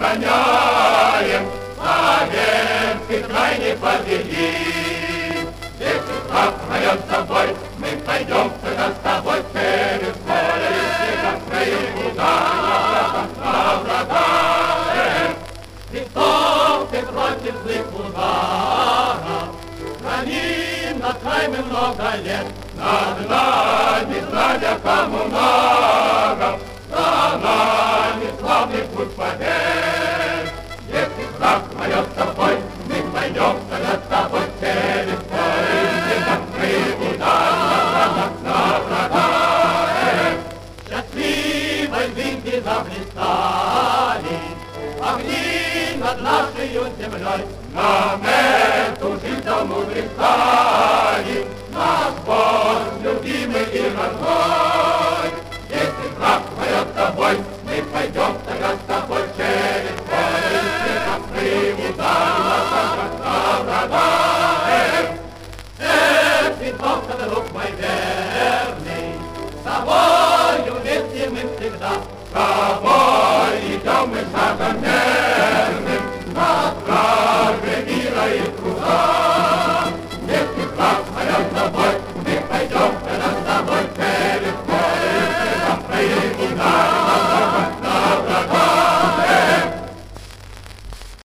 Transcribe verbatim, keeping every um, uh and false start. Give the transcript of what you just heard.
гоняем, советский край не победим. Если враг моем собой, мы пойдем сюда с тобой через поле, как крылья удара на врага. Христов ты против злых ударов, храни на край мы много лет, над нами знамя коммунаров.